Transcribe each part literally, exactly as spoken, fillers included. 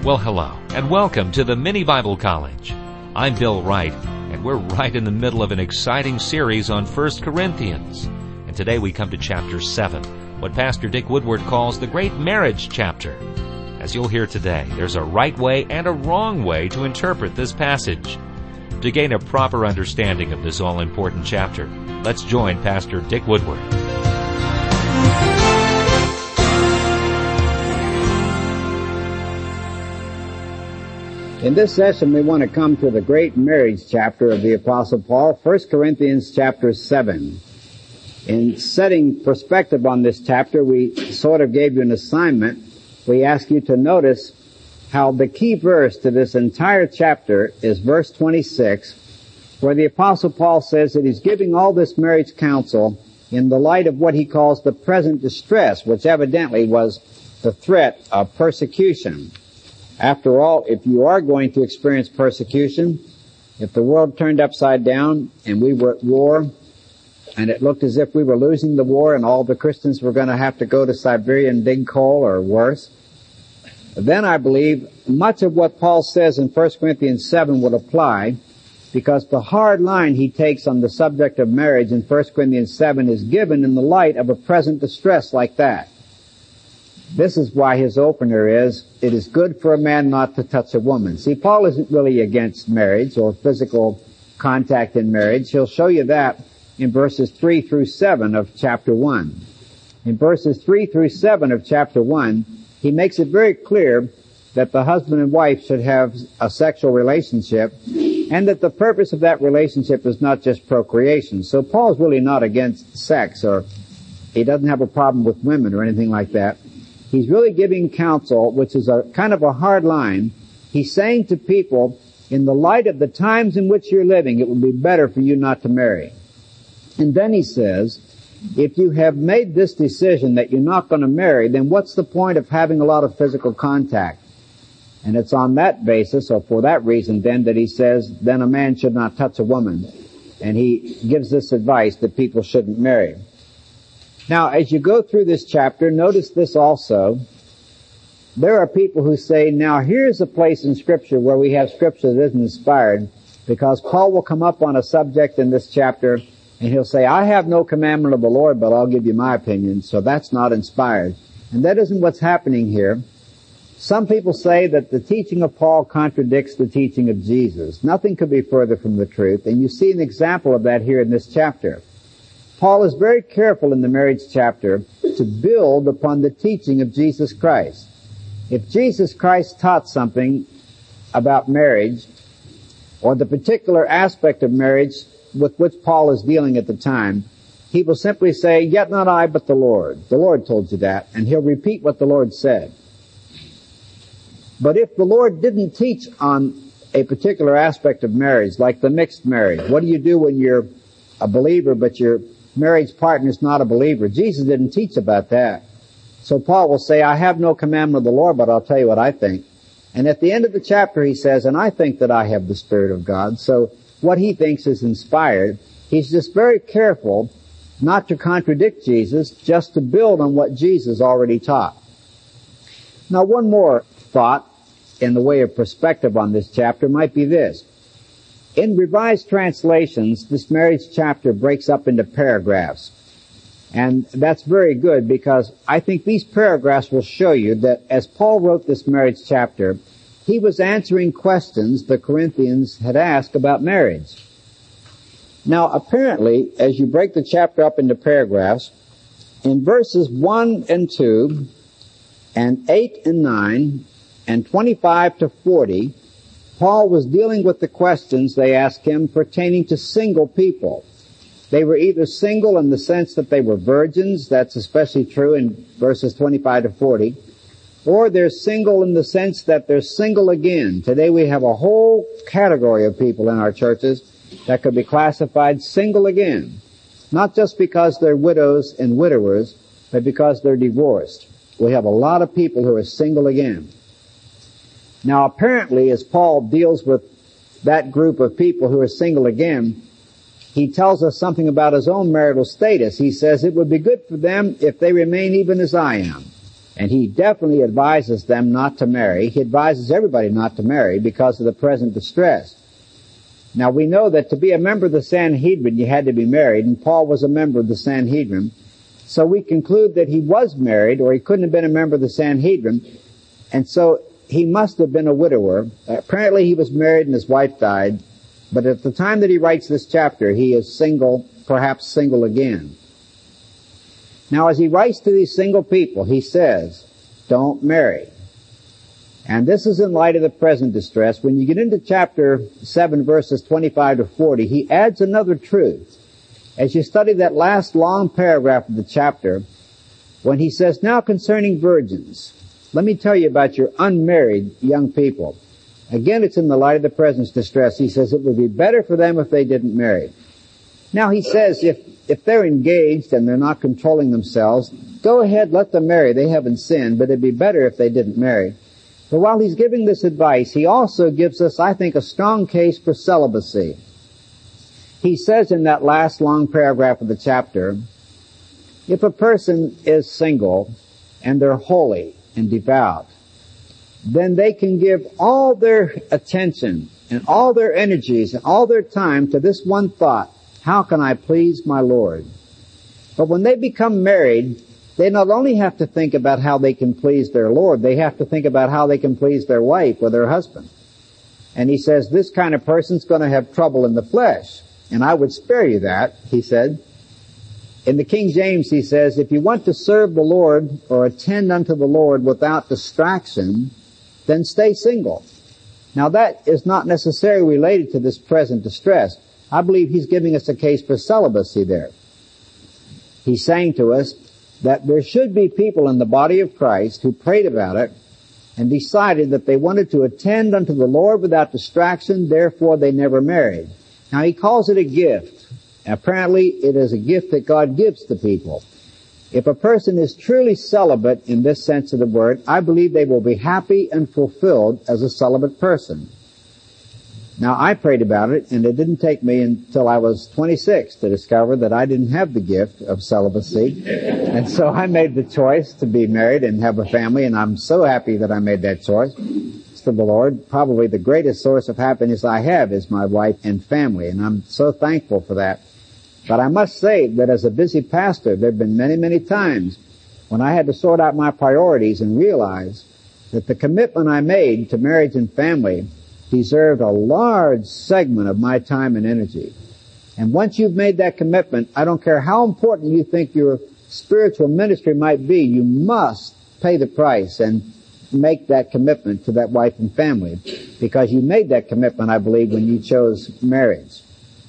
Well, hello, and welcome to the Mini Bible College. I'm Bill Wright, and we're right in the middle of an exciting series on First Corinthians. And today we come to chapter seven, what Pastor Dick Woodward calls the Great Marriage Chapter. As you'll hear today, there's a right way and a wrong way to interpret this passage. To gain a proper understanding of this all-important chapter, let's join Pastor Dick Woodward. In this session, we want to come to the great marriage chapter of the Apostle Paul, First Corinthians chapter seven. In setting perspective on this chapter, we sort of gave you an assignment. We ask you to notice how the key verse to this entire chapter is verse twenty-six, where the Apostle Paul says that he's giving all this marriage counsel in the light of what he calls the present distress, which evidently was the threat of persecution. After all, if you are going to experience persecution, if the world turned upside down and we were at war, and it looked as if we were losing the war and all the Christians were going to have to go to Siberia and dig coal or worse, then I believe much of what Paul says in First Corinthians seven would apply, because the hard line he takes on the subject of marriage in First Corinthians seven is given in the light of a present distress like that. This is why his opener is, it is good for a man not to touch a woman. See, Paul isn't really against marriage or physical contact in marriage. He'll show you that in verses three through seven of chapter one. In verses three through seven of chapter one, he makes it very clear that the husband and wife should have a sexual relationship, and that the purpose of that relationship is not just procreation. So Paul's really not against sex, or he doesn't have a problem with women or anything like that. He's really giving counsel, which is a kind of a hard line. He's saying to people, in the light of the times in which you're living, it would be better for you not to marry. And then he says, if you have made this decision that you're not going to marry, then what's the point of having a lot of physical contact? And it's on that basis, or for that reason then, that he says, then a man should not touch a woman. And he gives this advice that people shouldn't marry. Now, as you go through this chapter, notice this also. There are people who say, now here's a place in Scripture where we have Scripture that isn't inspired, because Paul will come up on a subject in this chapter, and he'll say, I have no commandment of the Lord, but I'll give you my opinion, so that's not inspired. And that isn't what's happening here. Some people say that the teaching of Paul contradicts the teaching of Jesus. Nothing could be further from the truth, and you see an example of that here in this chapter. Paul is very careful in the marriage chapter to build upon the teaching of Jesus Christ. If Jesus Christ taught something about marriage, or the particular aspect of marriage with which Paul is dealing at the time, he will simply say, yet not I, but the Lord. The Lord told you that, and he'll repeat what the Lord said. But if the Lord didn't teach on a particular aspect of marriage, like the mixed marriage, what do you do when you're a believer but your marriage partner is not a believer? Jesus didn't teach about that. So Paul will say, I have no commandment of the Lord, but I'll tell you what I think. And at the end of the chapter he says, and I think that I have the Spirit of God. So what he thinks is inspired. He's just very careful not to contradict Jesus, just to build on what Jesus already taught. Now, one more thought in the way of perspective on this chapter might be this. In Revised Translations, this marriage chapter breaks up into paragraphs. And that's very good, because I think these paragraphs will show you that as Paul wrote this marriage chapter, he was answering questions the Corinthians had asked about marriage. Now, apparently, as you break the chapter up into paragraphs, in verses one and two, and eight and nine, and twenty-five to forty, Paul was dealing with the questions they asked him pertaining to single people. They were either single in the sense that they were virgins, that's especially true in verses twenty-five to forty, or they're single in the sense that they're single again. Today we have a whole category of people in our churches that could be classified single again. Not just because they're widows and widowers, but because they're divorced. We have a lot of people who are single again. Now apparently, as Paul deals with that group of people who are single again, he tells us something about his own marital status. He says it would be good for them if they remain even as I am. And he definitely advises them not to marry. He advises everybody not to marry because of the present distress. Now we know that to be a member of the Sanhedrin you had to be married, and Paul was a member of the Sanhedrin. So we conclude that he was married, or he couldn't have been a member of the Sanhedrin, and so he must have been a widower. Apparently he was married and his wife died, but at the time that he writes this chapter he is single, perhaps single again. Now as he writes to these single people, he says, don't marry. And this is in light of the present distress. When you get into chapter seven, verses twenty-five to forty, he adds another truth. As you study that last long paragraph of the chapter, when he says, now concerning virgins, let me tell you about your unmarried young people. Again, it's in the light of the present distress. He says it would be better for them if they didn't marry. Now he says if, if they're engaged and they're not controlling themselves, go ahead, let them marry. They haven't sinned, but it'd be better if they didn't marry. But while he's giving this advice, he also gives us, I think, a strong case for celibacy. He says in that last long paragraph of the chapter, if a person is single and they're holy and devout, then they can give all their attention and all their energies and all their time to this one thought, how can I please my Lord? But when they become married, they not only have to think about how they can please their Lord, they have to think about how they can please their wife or their husband. And he says this kind of person's going to have trouble in the flesh. And I would spare you that, he said. In the King James, he says, if you want to serve the Lord or attend unto the Lord without distraction, then stay single. Now that is not necessarily related to this present distress. I believe he's giving us a case for celibacy there. He's saying to us that there should be people in the body of Christ who prayed about it and decided that they wanted to attend unto the Lord without distraction, therefore they never married. Now he calls it a gift. Apparently it is a gift that God gives to people. If a person is truly celibate in this sense of the word, I believe they will be happy and fulfilled as a celibate person. Now I prayed about it, and it didn't take me until I was twenty-six to discover that I didn't have the gift of celibacy. And so I made the choice to be married and have a family, and I'm so happy that I made that choice. To the Lord, probably the greatest source of happiness I have is my wife and family, and I'm so thankful for that. But I must say that as a busy pastor, there have been many, many times when I had to sort out my priorities and realize that the commitment I made to marriage and family deserved a large segment of my time and energy. And once you've made that commitment, I don't care how important you think your spiritual ministry might be, you must pay the price and make that commitment to that wife and family, because you made that commitment, I believe, when you chose marriage.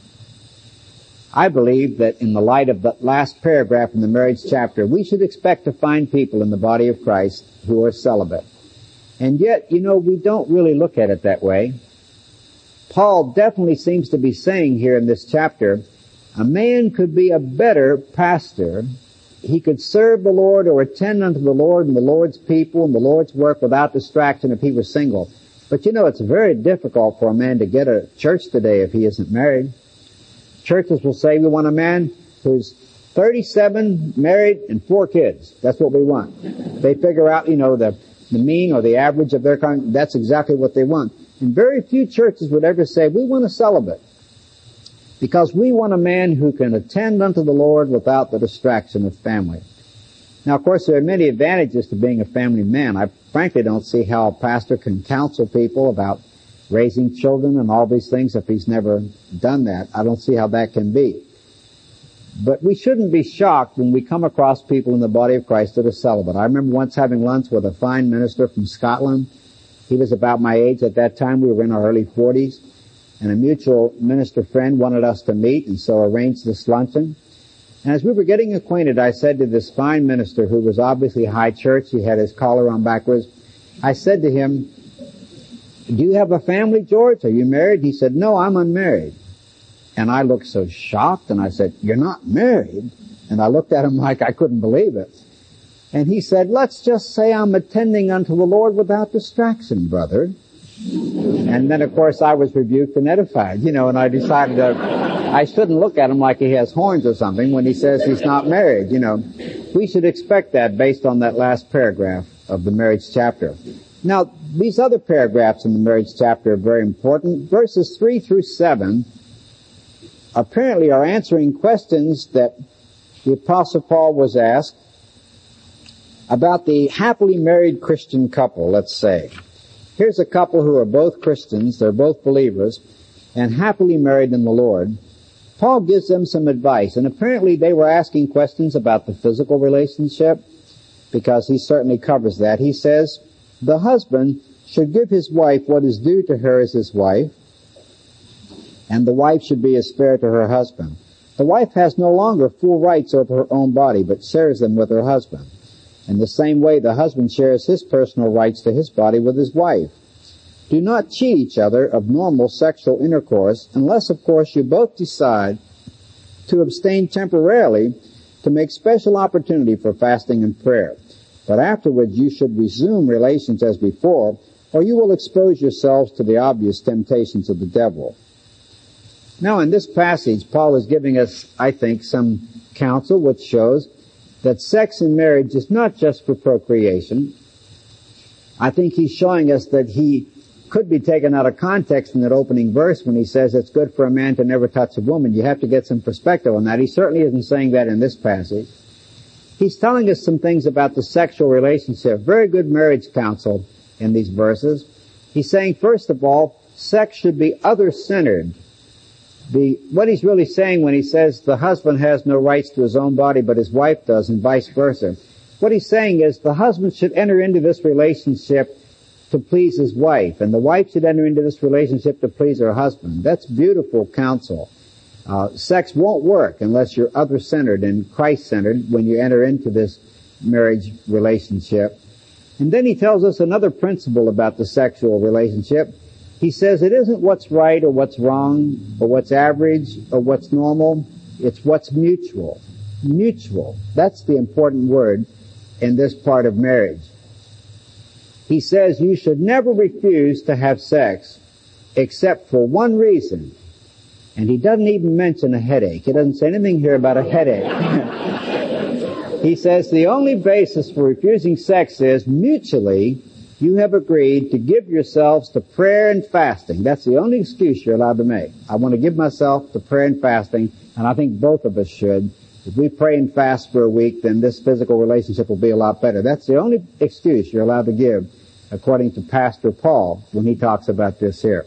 I believe that in the light of the last paragraph in the marriage chapter, we should expect to find people in the body of Christ who are celibate. And yet, you know, we don't really look at it that way. Paul definitely seems to be saying here in this chapter, a man could be a better pastor. He could serve the Lord or attend unto the Lord and the Lord's people and the Lord's work without distraction if he was single. But you know, it's very difficult for a man to get a church today if he isn't married. Churches will say, we want a man who's thirty-seven, married, and four kids. That's what we want. They figure out, you know, the, the mean or the average of their kind. That's exactly what they want. And very few churches would ever say, we want a celibate. Because we want a man who can attend unto the Lord without the distraction of family. Now, of course, there are many advantages to being a family man. I frankly don't see how a pastor can counsel people about raising children and all these things if he's never done that. I don't see how that can be. But we shouldn't be shocked when we come across people in the body of Christ that are celibate. I remember once having lunch with a fine minister from Scotland. He was about my age at that time. We were in our early forties. And a mutual minister friend wanted us to meet, and so arranged this luncheon. And as we were getting acquainted, I said to this fine minister, who was obviously high church, he had his collar on backwards, I said to him, do you have a family, George? Are you married? He said, no, I'm unmarried. And I looked so shocked, and I said, you're not married? And I looked at him like I couldn't believe it. And he said, let's just say I'm attending unto the Lord without distraction, brother. And then, of course, I was rebuked and edified, you know, and I decided to I shouldn't look at him like he has horns or something when he says he's not married, you know. We should expect that based on that last paragraph of the marriage chapter. Now, these other paragraphs in the marriage chapter are very important. Verses three through seven apparently are answering questions that the Apostle Paul was asked about the happily married Christian couple, let's say. Here's a couple who are both Christians, they're both believers, and happily married in the Lord. Paul gives them some advice, and apparently they were asking questions about the physical relationship, because he certainly covers that. He says, the husband should give his wife what is due to her as his wife, and the wife should be as spare to her husband. The wife has no longer full rights over her own body, but shares them with her husband. In the same way, the husband shares his personal rights to his body with his wife. Do not cheat each other of normal sexual intercourse, unless, of course, you both decide to abstain temporarily to make special opportunity for fasting and prayer. But afterwards you should resume relations as before, or you will expose yourselves to the obvious temptations of the devil. Now, in this passage, Paul is giving us, I think, some counsel which shows that sex in marriage is not just for procreation. I think he's showing us that he could be taken out of context in that opening verse when he says it's good for a man to never touch a woman. You have to get some perspective on that. He certainly isn't saying that in this passage. He's telling us some things about the sexual relationship. Very good marriage counsel in these verses. He's saying, first of all, sex should be other-centered. The, what he's really saying when he says the husband has no rights to his own body but his wife does, and vice versa, what he's saying is the husband should enter into this relationship to please his wife, and the wife should enter into this relationship to please her husband. That's beautiful counsel. Uh, sex won't work unless you're other-centered and Christ-centered when you enter into this marriage relationship. And then he tells us another principle about the sexual relationship. He says it isn't what's right or what's wrong or what's average or what's normal. It's what's mutual. Mutual. That's the important word in this part of marriage. He says you should never refuse to have sex except for one reason. And he doesn't even mention a headache. He doesn't say anything here about a headache. He says the only basis for refusing sex is mutually you have agreed to give yourselves to prayer and fasting. That's the only excuse you're allowed to make. I want to give myself to prayer and fasting, and I think both of us should. If we pray and fast for a week, then this physical relationship will be a lot better. That's the only excuse you're allowed to give, according to Pastor Paul, when he talks about this here.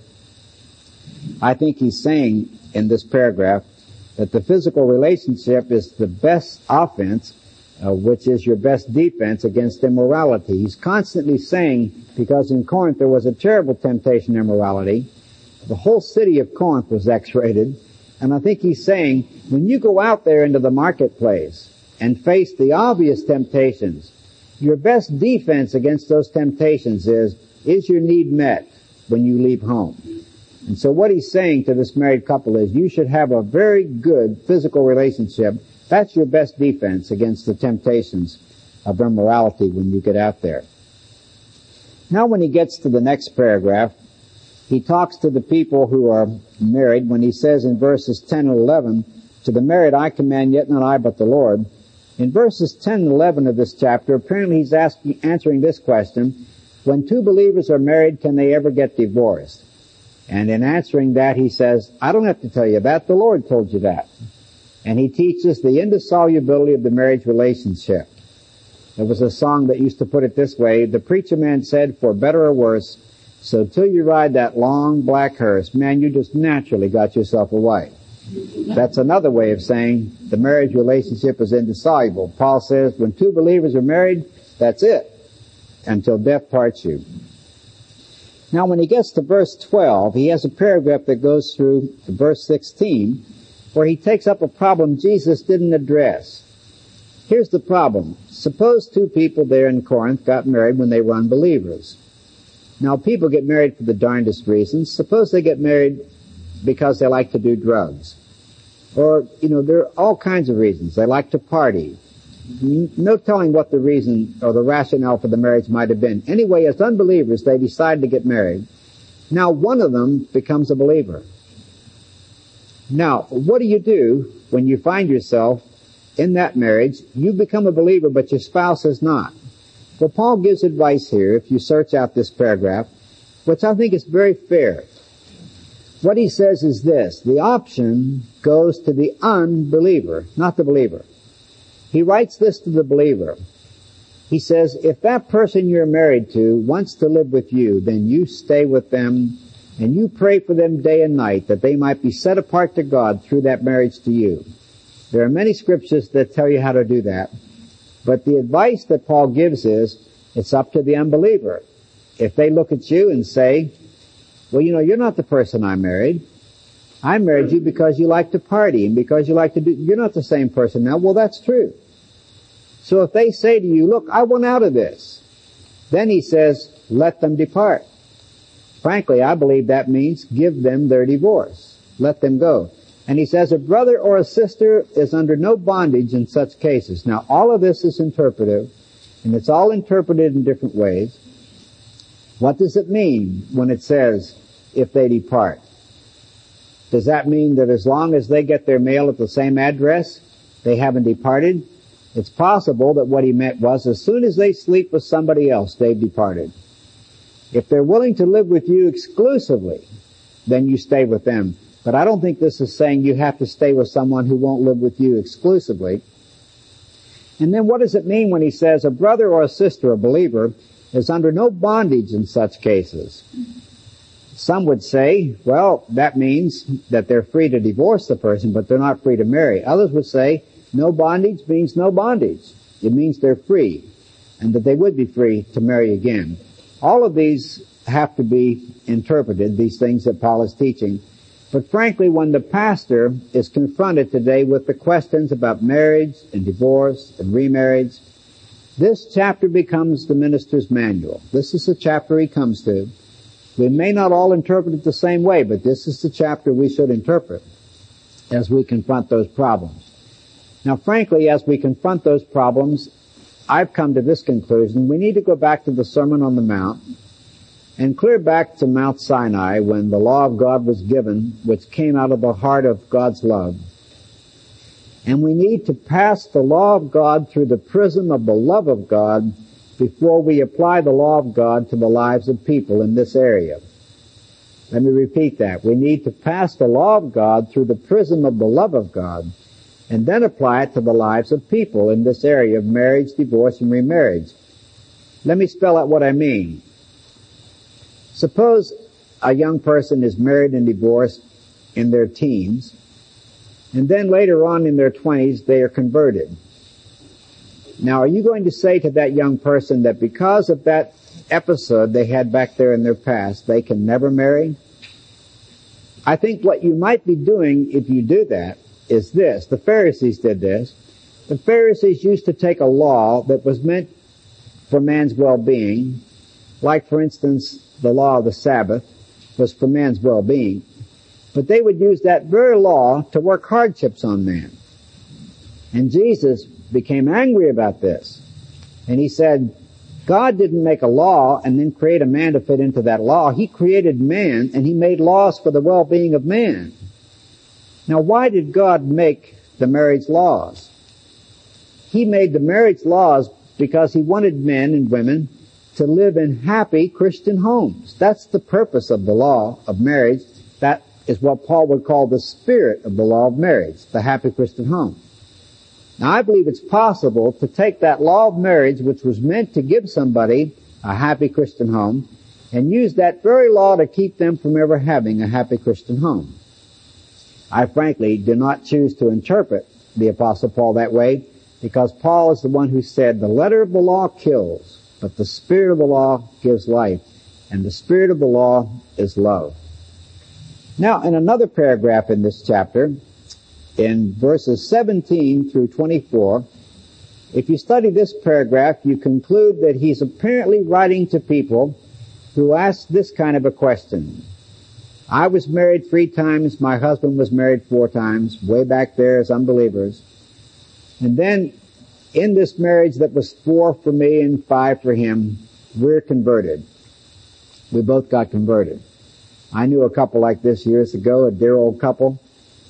I think he's saying in this paragraph that the physical relationship is the best offense, uh, which is your best defense against immorality. He's constantly saying, because in Corinth there was a terrible temptation to immorality, the whole city of Corinth was X-rated, and I think he's saying, when you go out there into the marketplace and face the obvious temptations, your best defense against those temptations is, is your need met when you leave home? And so what he's saying to this married couple is, you should have a very good physical relationship. That's your best defense against the temptations of immorality when you get out there. Now when he gets to the next paragraph, he talks to the people who are married when he says in verses ten and eleven, to the married I command, yet not I but the Lord. In verses ten and eleven of this chapter, apparently he's asking, answering this question, when two believers are married, can they ever get divorced? And in answering that, he says, I don't have to tell you that, the Lord told you that. And he teaches the indissolubility of the marriage relationship. There was a song that used to put it this way, the preacher man said, for better or worse, so till you ride that long black hearse, man, you just naturally got yourself a wife. That's another way of saying the marriage relationship is indissoluble. Paul says when two believers are married, that's it, until death parts you. Now when he gets to verse twelve, he has a paragraph that goes through to verse sixteen, where he takes up a problem Jesus didn't address. Here's the problem. Suppose two people there in Corinth got married when they were unbelievers. Now people get married for the darndest reasons. Suppose they get married because they like to do drugs. Or, you know, there are all kinds of reasons. They like to party. No telling what the reason or the rationale for the marriage might have been. Anyway, as unbelievers, they decide to get married. Now one of them becomes a believer. Now, what do you do when you find yourself in that marriage? You become a believer, but your spouse is not. Well, Paul gives advice here, if you search out this paragraph, which I think is very fair. What he says is this: the option goes to the unbeliever, not the believer. He writes this to the believer. He says, if that person you're married to wants to live with you, then you stay with them and you pray for them day and night that they might be set apart to God through that marriage to you. There are many scriptures that tell you how to do that. But the advice that Paul gives is, it's up to the unbeliever. If they look at you and say, well, you know, you're not the person I married. I married you because you like to party and because you like to do, you're not the same person now. Well, that's true. So if they say to you, look, I want out of this, then he says, let them depart. Frankly, I believe that means give them their divorce. Let them go. And he says a brother or a sister is under no bondage in such cases. Now, all of this is interpretive, and it's all interpreted in different ways. What does it mean when it says, if they depart? Does that mean that as long as they get their mail at the same address, they haven't departed? It's possible that what he meant was, as soon as they sleep with somebody else, they've departed. If they're willing to live with you exclusively, then you stay with them. But I don't think this is saying you have to stay with someone who won't live with you exclusively. And then what does it mean when he says a brother or a sister, a believer, is under no bondage in such cases? Some would say, well, that means that they're free to divorce the person, but they're not free to marry. Others would say, no bondage means no bondage. It means they're free, and that they would be free to marry again. All of these have to be interpreted, these things that Paul is teaching. But frankly, when the pastor is confronted today with the questions about marriage and divorce and remarriage, this chapter becomes the minister's manual. This is the chapter he comes to. We may not all interpret it the same way, but this is the chapter we should interpret as we confront those problems. Now, frankly, as we confront those problems, I've come to this conclusion: we need to go back to the Sermon on the Mount and clear back to Mount Sinai when the law of God was given, which came out of the heart of God's love. And we need to pass the law of God through the prism of the love of God before we apply the law of God to the lives of people in this area. Let me repeat that. We need to pass the law of God through the prism of the love of God and then apply it to the lives of people in this area of marriage, divorce, and remarriage. Let me spell out what I mean. Suppose a young person is married and divorced in their teens, and then later on in their twenties they are converted. Now, are you going to say to that young person that because of that episode they had back there in their past, they can never marry? I think what you might be doing if you do that is this. The Pharisees did this. The Pharisees used to take a law that was meant for man's well-being, like, for instance, the law of the Sabbath was for man's well-being, but they would use that very law to work hardships on man. And Jesus became angry about this. And he said, God didn't make a law and then create a man to fit into that law. He created man, and he made laws for the well-being of man. Now, why did God make the marriage laws? He made the marriage laws because he wanted men and women to live in happy Christian homes. That's the purpose of the law of marriage. That is what Paul would call the spirit of the law of marriage, the happy Christian home. Now, I believe it's possible to take that law of marriage, which was meant to give somebody a happy Christian home, and use that very law to keep them from ever having a happy Christian home. I frankly do not choose to interpret the Apostle Paul that way, because Paul is the one who said, the letter of the law kills, but the spirit of the law gives life, and the spirit of the law is love. Now, in another paragraph in this chapter, in verses seventeen through twenty-four, if you study this paragraph, you conclude that he's apparently writing to people who ask this kind of a question. I was married three times, my husband was married four times, way back there as unbelievers. And then, in this marriage that was four for me and five for him, we're converted. We both got converted. I knew a couple like this years ago, a dear old couple.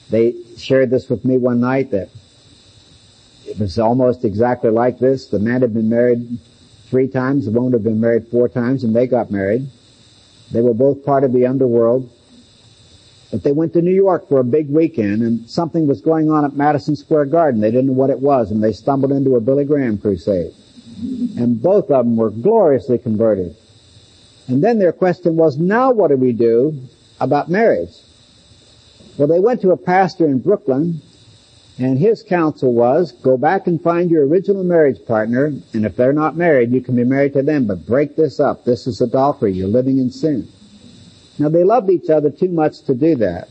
They shared this with me one night, that it was almost exactly like this. The man had been married three times, the woman had been married four times, and they got married. They were both part of the underworld. But they went to New York for a big weekend, and something was going on at Madison Square Garden. They didn't know what it was, and they stumbled into a Billy Graham crusade. And both of them were gloriously converted. And then their question was, now what do we do about marriage? Well, they went to a pastor in Brooklyn, and his counsel was, go back and find your original marriage partner, and if they're not married, you can be married to them, but break this up. This is adultery. You're living in sin. Now, they loved each other too much to do that,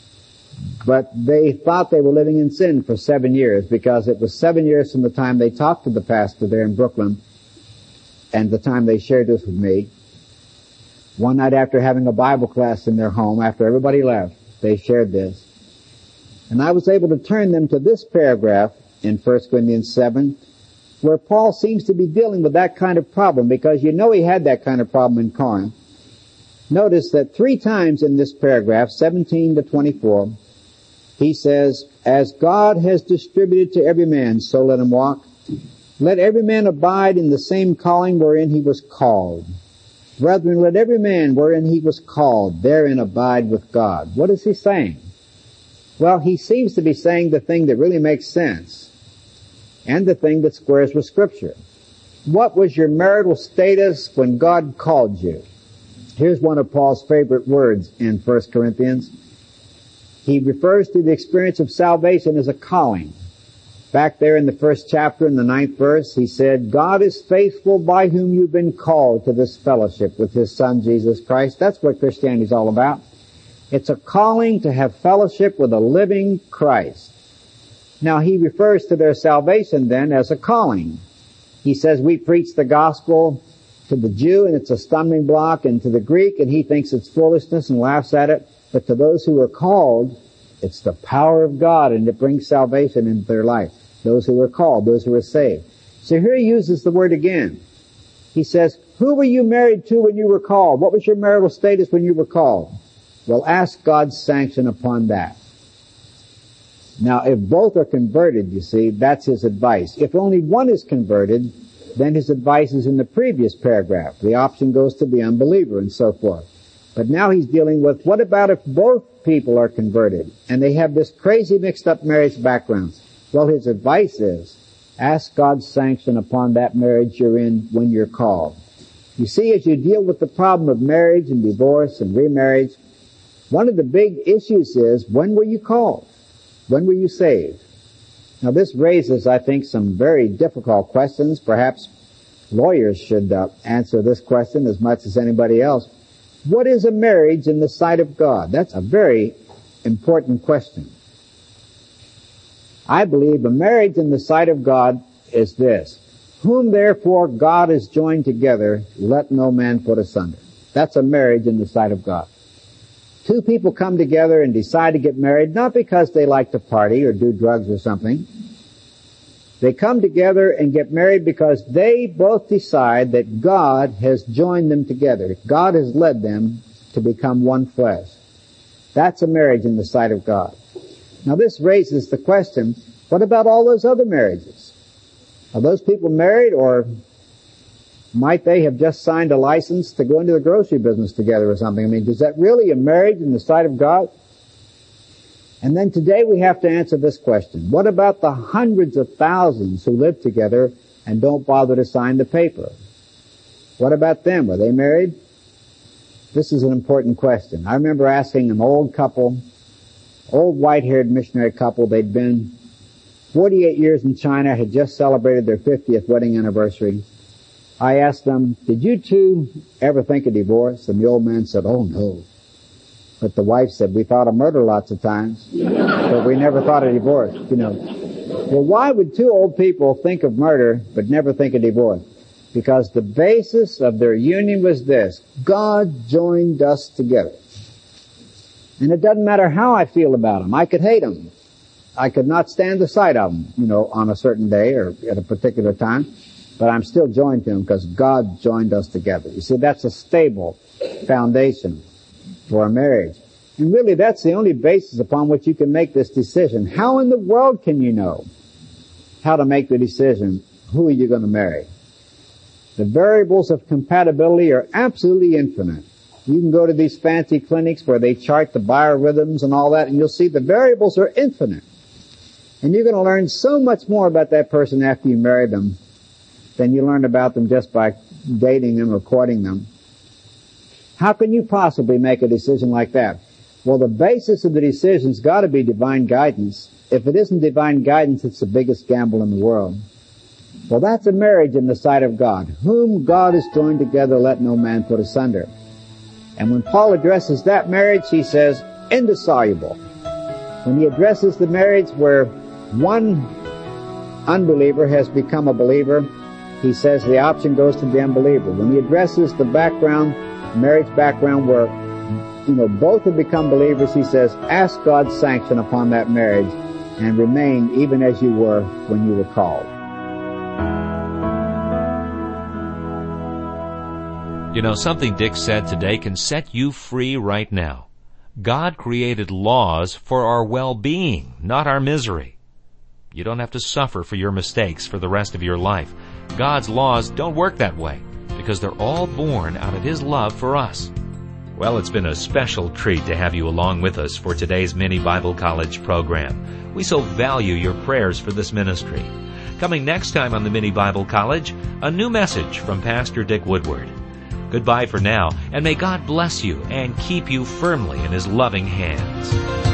but they thought they were living in sin for seven years, because it was seven years from the time they talked to the pastor there in Brooklyn and the time they shared this with me. One night after having a Bible class in their home, after everybody left, they shared this. And I was able to turn them to this paragraph in First Corinthians seven, where Paul seems to be dealing with that kind of problem, because you know he had that kind of problem in Corinth. Notice that three times in this paragraph, seventeen to twenty-four, he says, as God has distributed to every man, so let him walk. Let every man abide in the same calling wherein he was called. Brethren, let every man wherein he was called, therein abide with God. What is he saying? Well, he seems to be saying the thing that really makes sense, and the thing that squares with Scripture. What was your marital status when God called you? Here's one of Paul's favorite words in First Corinthians. He refers to the experience of salvation as a calling. Back there in the first chapter, in the ninth verse, he said, God is faithful by whom you've been called to this fellowship with His Son, Jesus Christ. That's what Christianity is all about. It's a calling to have fellowship with a living Christ. Now, he refers to their salvation then as a calling. He says, we preach the gospel to the Jew, and it's a stumbling block, and to the Greek, and he thinks it's foolishness and laughs at it. But to those who are called, it's the power of God, and it brings salvation into their life. Those who are called, those who are saved. So here he uses the word again. He says, who were you married to when you were called? What was your marital status when you were called? Well, ask God's sanction upon that. Now, if both are converted, you see, that's his advice. If only one is converted, then his advice is in the previous paragraph. The option goes to the unbeliever and so forth. But now he's dealing with, what about if both people are converted and they have this crazy mixed up marriage background? Well, his advice is, ask God's sanction upon that marriage you're in when you're called. You see, as you deal with the problem of marriage and divorce and remarriage, one of the big issues is, when were you called? When were you saved? Now, this raises, I think, some very difficult questions. Perhaps lawyers should uh, answer this question as much as anybody else. What is a marriage in the sight of God? That's a very important question. I believe a marriage in the sight of God is this. Whom therefore God has joined together, let no man put asunder. That's a marriage in the sight of God. Two people come together and decide to get married, not because they like to party or do drugs or something. They come together and get married because they both decide that God has joined them together. God has led them to become one flesh. That's a marriage in the sight of God. Now, this raises the question, what about all those other marriages? Are those people married, or might they have just signed a license to go into the grocery business together or something? I mean, is that really a marriage in the sight of God? And then today we have to answer this question. What about the hundreds of thousands who live together and don't bother to sign the paper? What about them? Are they married? This is an important question. I remember asking an old couple, old white-haired missionary couple. They'd been forty-eight years in China, had just celebrated their fiftieth wedding anniversary. I asked them, did you two ever think of divorce? And the old man said, oh no. But the wife said, we thought of murder lots of times, but we never thought of divorce, you know. Well, why would two old people think of murder but never think of divorce? Because the basis of their union was this: God joined us together. And it doesn't matter how I feel about them. I could hate them. I could not stand the sight of them, you know, on a certain day or at a particular time. But I'm still joined to him because God joined us together. You see, that's a stable foundation for a marriage. And really, that's the only basis upon which you can make this decision. How in the world can you know how to make the decision? Who are you going to marry? The variables of compatibility are absolutely infinite. You can go to these fancy clinics where they chart the biorhythms and all that, and you'll see the variables are infinite. And you're going to learn so much more about that person after you marry them than you learn about them just by dating them or courting them. How can you possibly make a decision like that? Well, the basis of the decision's got to be divine guidance. If it isn't divine guidance, it's the biggest gamble in the world. Well, that's a marriage in the sight of God. Whom God has joined together, let no man put asunder. And when Paul addresses that marriage, he says, indissoluble. When he addresses the marriage where one unbeliever has become a believer, he says the option goes to the unbeliever. When he addresses the background, marriage background where, you know, both have become believers, he says, ask God's sanction upon that marriage and remain even as you were when you were called. You know, something Dick said today can set you free right now. God created laws for our well-being, not our misery. You don't have to suffer for your mistakes for the rest of your life. God's laws don't work that way because they're all born out of His love for us. Well, it's been a special treat to have you along with us for today's Mini Bible College program. We so value your prayers for this ministry. Coming next time on the Mini Bible College, a new message from Pastor Dick Woodward. Goodbye for now, and may God bless you and keep you firmly in His loving hands.